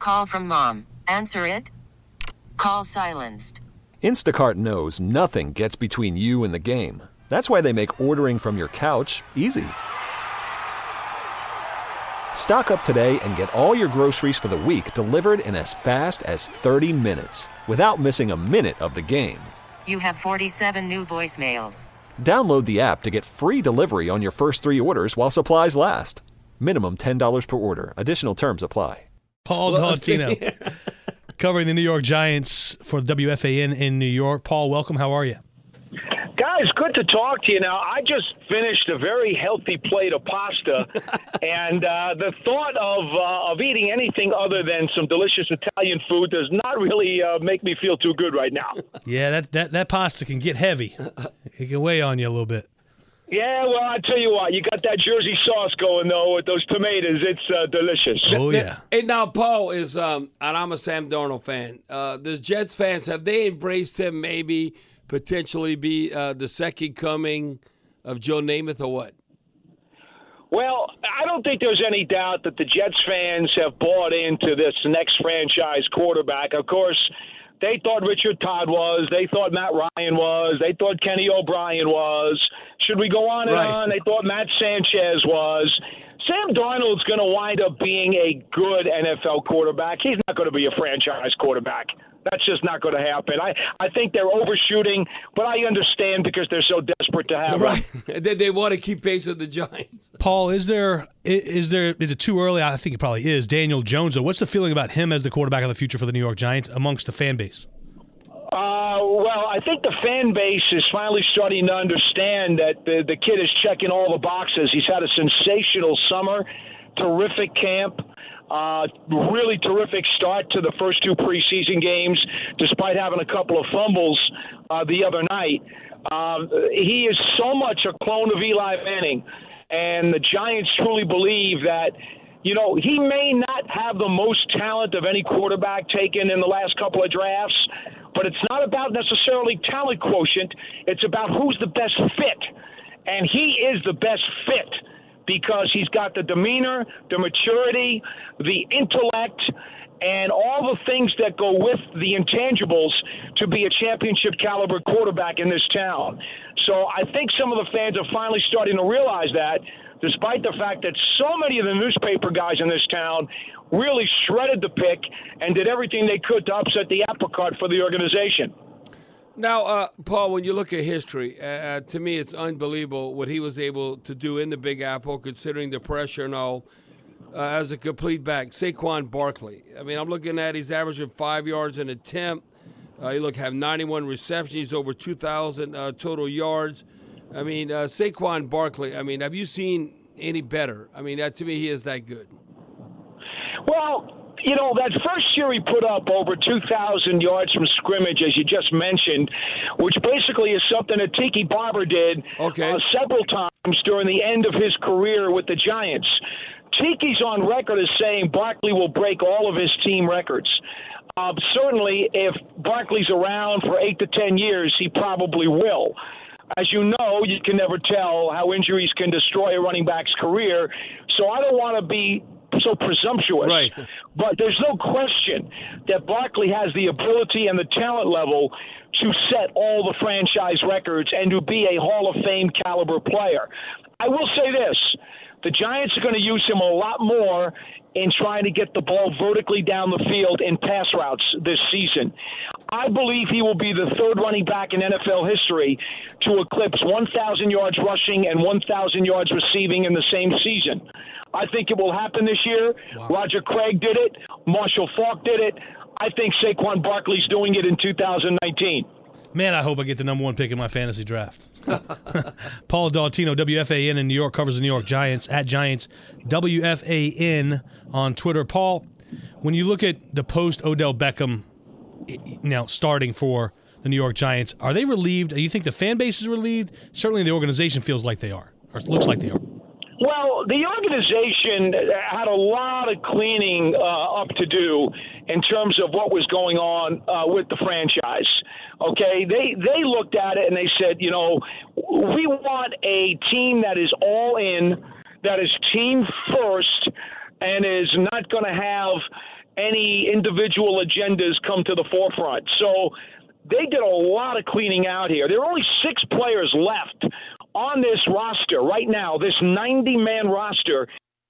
Call from mom. Answer it. Call silenced. Instacart knows nothing gets between you and the game. That's why they make ordering from your couch easy. Stock up today and get all your groceries for the week delivered in as fast as 30 minutes without missing a minute of the game. You have 47 new voicemails. Download the app to get free delivery on your first 3 orders while supplies last. Minimum $10 per order. Additional terms apply. Paul Dottino, covering the New York Giants for WFAN in New York. Paul, welcome. How are you? Guys, good to talk to you. Now, I just finished a very healthy plate of pasta, and the thought of eating anything other than some delicious Italian food does not really make me feel too good right now. Yeah, that pasta can get heavy. It can weigh on you a little bit. Yeah, well, I tell you what, you got that Jersey sauce going, though, with those tomatoes. It's delicious. Oh, yeah. And now, Paul is, and I'm a Sam Darnold fan. The Jets fans, have they embraced him maybe potentially be the second coming of Joe Namath or what? Well, I don't think there's any doubt that the Jets fans have bought into this next franchise quarterback. Of course, they thought Richard Todd was. They thought Matt Ryan was. They thought Kenny O'Brien was. Should we go on and on? They thought Matt Sanchez was. Sam Darnold's going to wind up being a good NFL quarterback. He's not going to be a franchise quarterback. That's just not going to happen. I think they're overshooting, but I understand because they're so desperate to have him. They want to keep pace with the Giants. Paul, is it too early? I think it probably is. Daniel Jones, though, what's the feeling about him as the quarterback of the future for the New York Giants amongst the fan base? Well, I think the fan base is finally starting to understand that the kid is checking all the boxes. He's had a sensational summer, terrific camp. Really terrific start to the first 2 preseason games, despite having a couple of fumbles the other night. He is so much a clone of Eli Manning, and the Giants truly believe that, he may not have the most talent of any quarterback taken in the last couple of drafts, but it's not about necessarily talent quotient. It's about who's the best fit, and he is the best fit, because he's got the demeanor, the maturity, the intellect, and all the things that go with the intangibles to be a championship caliber quarterback in this town. So I think some of the fans are finally starting to realize that, despite the fact that so many of the newspaper guys in this town really shredded the pick and did everything they could to upset the apple cart for the organization. Now, Paul, when you look at history, to me it's unbelievable what he was able to do in the Big Apple, considering the pressure and all, as a complete back. Saquon Barkley. I mean, I'm looking at he's averaging 5 yards an attempt. Have 91 receptions. He's over 2,000 total yards. I mean, Saquon Barkley, I mean, have you seen any better? I mean, to me, he is that good. Well, that first year he put up over 2,000 yards from scrimmage, as you just mentioned, which basically is something that Tiki Barber did several times during the end of his career with the Giants. Tiki's on record as saying Barkley will break all of his team records. Certainly, if Barkley's around for 8 to 10 years, he probably will. As you know, you can never tell how injuries can destroy a running back's career, so I don't want to be so presumptuous. Right. But there's no question that Barkley has the ability and the talent level to set all the franchise records and to be a Hall of Fame caliber player. I will say this. The Giants are going to use him a lot more in trying to get the ball vertically down the field in pass routes this season. I believe he will be the third running back in NFL history to eclipse 1,000 yards rushing and 1,000 yards receiving in the same season. I think it will happen this year. Wow. Roger Craig did it. Marshall Faulk did it. I think Saquon Barkley's doing it in 2019. Man, I hope I get the number 1 pick in my fantasy draft. Paul Dottino, WFAN in New York, covers the New York Giants, at Giants WFAN on Twitter. Paul, when you look at the post-Odell Beckham now starting for the New York Giants, are they relieved? Do you think the fan base is relieved? Certainly the organization feels like they are, or looks like they are. Well, the organization had a lot of cleaning up to do in terms of what was going on with the franchise. Okay, they looked at it and they said, we want a team that is all in, that is team first, and is not going to have any individual agendas come to the forefront. So they did a lot of cleaning out here. There are only 6 players left on this roster right now, this 90-man roster.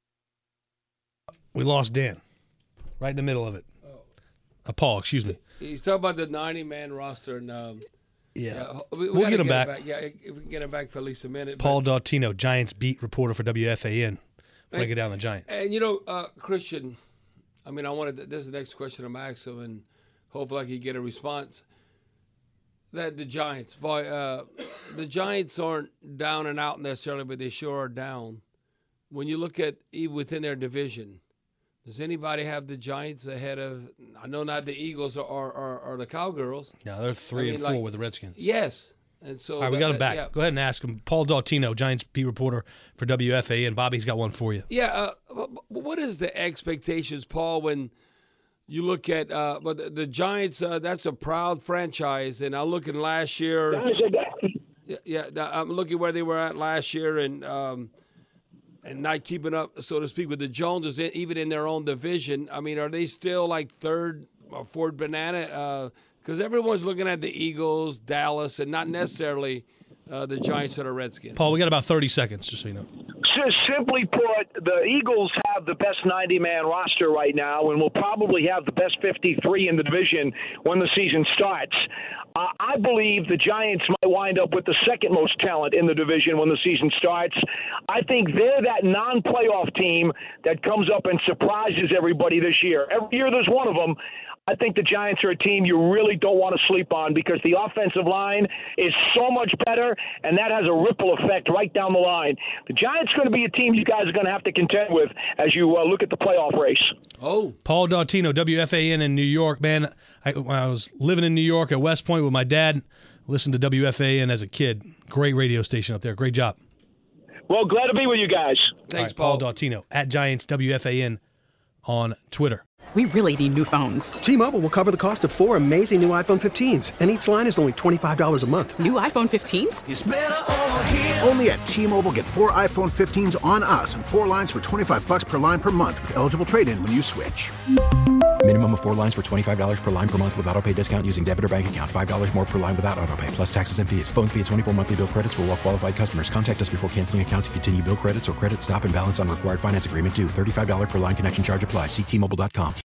We lost Dan right in the middle of it. Paul, excuse me. He's talking about the 90-man roster. And, we'll get him back. Yeah, if we can get him back for at least a minute. Paul Dautino, Giants beat reporter for WFAN. Break it down the Giants. And, Christian, I wanted – this is the next question I'm asking him, and hopefully I can get a response. That the Giants, the Giants aren't down and out necessarily, but they sure are down. When you look at within their division, does anybody have the Giants ahead of? I know not the Eagles or the Cowgirls. No, they're 3 and 4 with the Redskins. Yes, and so all right, we got him back. Yeah. Go ahead and ask him. Paul Dautino, Giants beat reporter for WFAN. Bobby's got one for you. Yeah, what is the expectations, Paul, when you look at but the Giants? That's a proud franchise, and I'm looking last year. I'm looking where they were at last year, and not keeping up, so to speak, with the Joneses, even in their own division. Are they still like third or fourth banana? Because everyone's looking at the Eagles, Dallas, and not necessarily the Giants or the Redskins. Paul, we got about 30 seconds, just so you know. Simply put, the Eagles have the best 90-man roster right now and will probably have the best 53 in the division when the season starts. I believe the Giants might wind up with the second most talent in the division when the season starts. I think they're that non-playoff team that comes up and surprises everybody this year. Every year there's one of them. I think the Giants are a team you really don't want to sleep on because the offensive line is so much better, and that has a ripple effect right down the line. The Giants are going to be a team you guys are going to have to contend with as you look at the playoff race. Oh, Paul Dautino, WFAN in New York. Man, when I was living in New York at West Point with my dad, listened to WFAN as a kid. Great radio station up there. Great job. Well, glad to be with you guys. Thanks, right, Paul Dautino, at Giants WFAN on Twitter. We really need new phones. T-Mobile will cover the cost of 4 amazing new iPhone 15s, and each line is only $25 a month. New iPhone 15s? It's better over here. Only at T-Mobile, get 4 iPhone 15s on us and 4 lines for $25 per line per month with eligible trade-in when you switch. Minimum of 4 lines for $25 per line per month with autopay discount using debit or bank account. $5 more per line without autopay, plus taxes and fees. Phone fee at 24 monthly bill credits for well-qualified customers. Contact us before canceling account to continue bill credits or credit stop and balance on required finance agreement due. $35 per line connection charge applies. See T-Mobile.com.